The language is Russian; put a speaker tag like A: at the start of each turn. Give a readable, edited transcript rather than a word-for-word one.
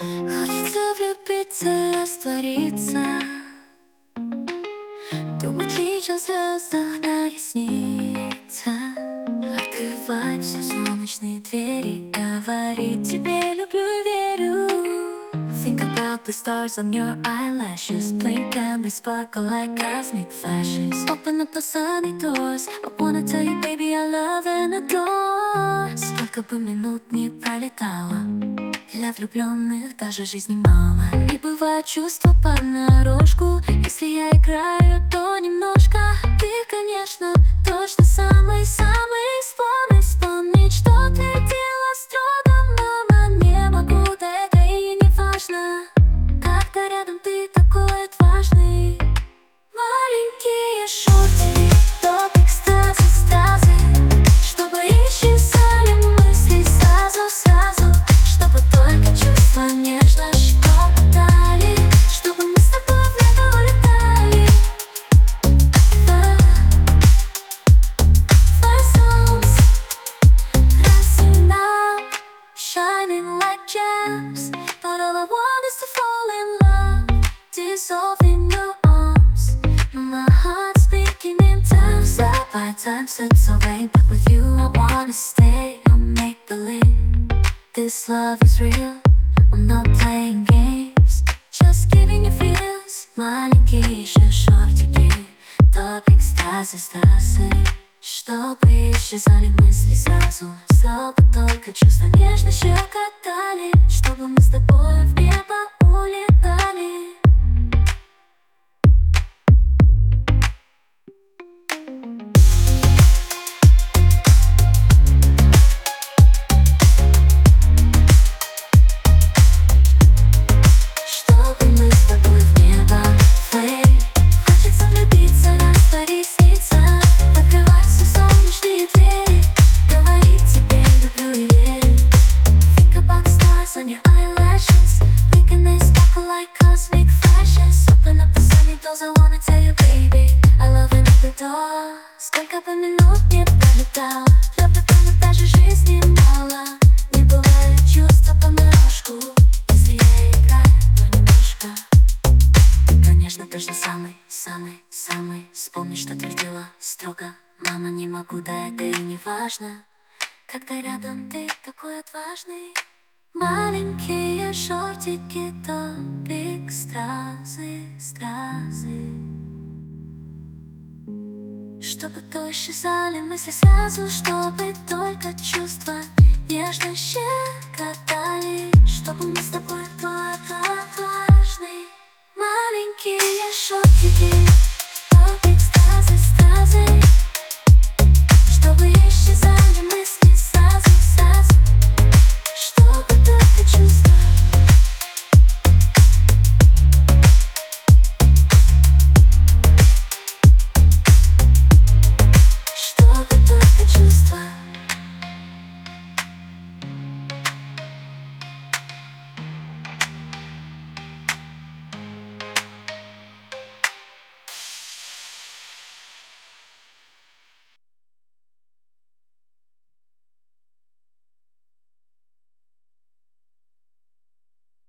A: Хочется влюбиться, раствориться, думать лишь о звездах на ресницах, открывать все солнечные двери, говорить тебе люблю и верю. Think about the stars on your eyelashes, blink and they sparkle like cosmic flashes. Open up the sunny doors, I wanna tell you baby I love and adore. Сколько бы минут не пролетало, для влюбленных даже жизни мало. И бывает чувство понарошку, если я играю, то немножко. Ты, конечно, точно самый-самый. Вспомнить, что ты делала строго, мама. Не могу, да это и не важно, когда рядом ты такой отважный. Маленькие шутки, топ экстазы, стазы, чтобы исчезали мысли сразу, чтобы только чувства нежно щекотали, чтобы мы с тобой в небо улетали. Fly songs, rising up, shining like gems, but all I want is to fall in love, dissolve in your arms. My heart's beating in time, stop by time slips away, but with you I wanna stay. No make believe, this love is real. I'm not playing games, just giving you feels. Маленькие еще шортики, топ экстазы, стазы, чтобы исчезали мысли сразу, чтобы только чувства нежно щекотали, чтобы мы с тобой в небо улетали. Чтобы мы с тобой в небо плыли. Хочется влюбиться, раствориться, открывать все солнечные двери, говорить тебе люблю и верю. Think about the stars on your eyelashes, blink and they sparkle like cosmic flashes. Open up the sunny doors, I wanna tell you baby I love and adore. Сколько бы минут не пролетало, для влюбленных даже жизни мало. Не бывает чувства понарошку, если я играю, то немножко. Конечно, точно самый. Вспомни, что твердила строго, мама, не могу, да это и не важно, когда рядом ты такой отважный. Маленькие шортики, топик, стразы, чтобы то исчезали мысли сразу, чтобы только чувства нежно щекотали, чтобы мы с тобой были отважны. Маленькие шортики.